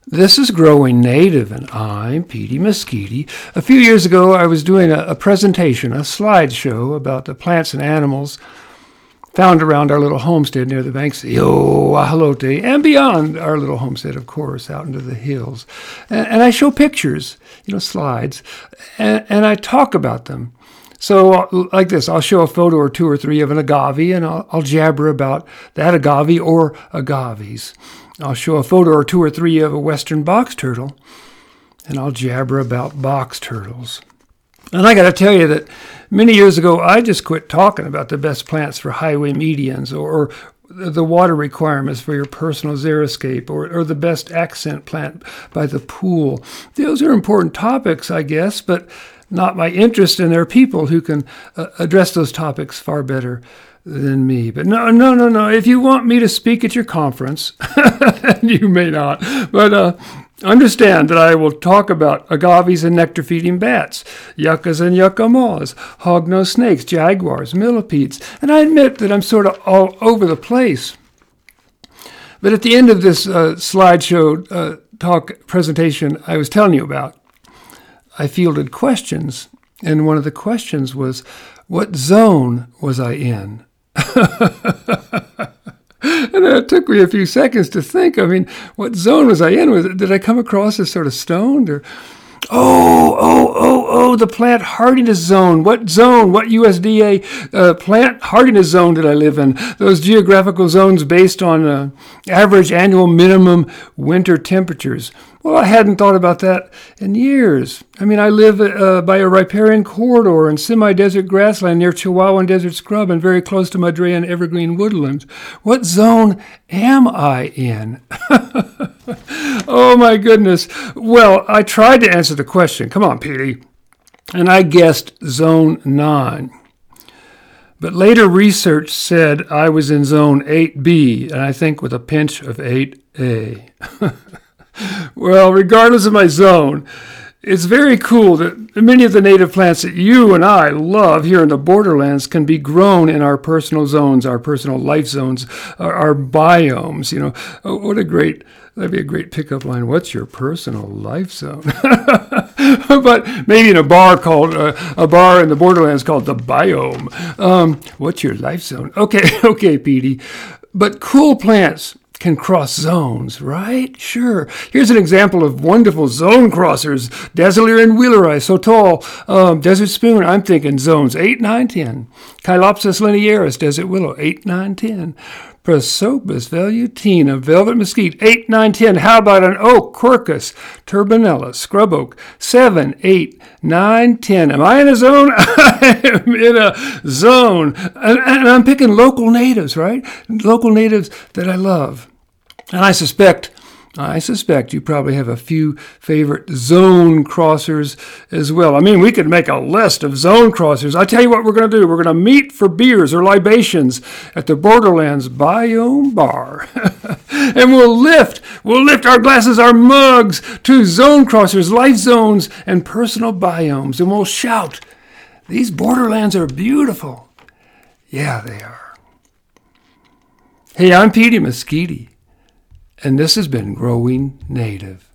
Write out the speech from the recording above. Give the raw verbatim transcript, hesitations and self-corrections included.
This is Growing Native, and I'm Petey Mesquite. A few years ago, I was doing a, a presentation, a slideshow about the plants and animals found around our little homestead near the banks of the Oahalote, and beyond our little homestead, of course, out into the hills. And, and I show pictures, you know, slides, and, and I talk about them. So like this, I'll show a photo or two or three of an agave, and I'll, I'll jabber about that agave or agaves. I'll show a photo or two or three of a western box turtle, and I'll jabber about box turtles. And I got to tell you that many years ago, I just quit talking about the best plants for highway medians, or, or the water requirements for your personal xeriscape, or, or the best accent plant by the pool. Those are important topics, I guess, but not my interest, and there are people who can uh, address those topics far better than me. But no, no, no, no. If you want me to speak at your conference, you may not, but uh, understand that I will talk about agaves and nectar-feeding bats, yuccas and yucca moths, hognose snakes, jaguars, millipedes, and I admit that I'm sort of all over the place. But at the end of this uh, slideshow uh, talk presentation I was telling you about, I fielded questions, and one of the questions was, what zone was I in? And it took me a few seconds to think. I mean, what zone was I in? Was it, did I come across as sort of stoned? Or, oh, oh, oh, oh, the plant hardiness zone. What zone, what U S D A uh, plant hardiness zone did I live in? Those geographical zones based on uh, average annual minimum winter temperatures. Well, I hadn't thought about that in years. I mean, I live uh, by a riparian corridor and semi-desert grassland near Chihuahuan desert scrub and very close to Madrean evergreen woodlands. What zone am I in? Oh, my goodness. Well, I tried to answer the question. Come on, Petey. And I guessed zone nine. But later research said I was in zone eight B, and I think with a pinch of eight A. Well, regardless of my zone, it's very cool that many of the native plants that you and I love here in the borderlands can be grown in our personal zones, our personal life zones, our, our biomes. You know, oh, what a great, that'd be a great pickup line. What's your personal life zone? But maybe in a bar called, uh, a bar in the borderlands called the biome. Um, what's your life zone? Okay, okay, Petey. But cool plants can cross zones, right? Sure. Here's an example of wonderful zone crossers. Dazzler and Wheelerai, so tall. Um, Desert Spoon, I'm thinking zones eight, nine, ten. Chilopsis linearis, Desert Willow, eight, nine, ten. Prosopis velutina, Velvet Mesquite, eight, nine, ten. How about an oak, Quercus, Turbinella, Scrub Oak, seven, eight, nine, ten. Am I in a zone? I am in a zone. And, and I'm picking local natives, right? Local natives that I love. And I suspect, I suspect you probably have a few favorite zone crossers as well. I mean, we could make a list of zone crossers. I tell you what we're going to do. We're going to meet for beers or libations at the Borderlands Biome Bar. And we'll lift, we'll lift our glasses, our mugs to zone crossers, life zones, and personal biomes. And we'll shout, these borderlands are beautiful. Yeah, they are. Hey, I'm Petey Mesquite. And this has been Growing Native.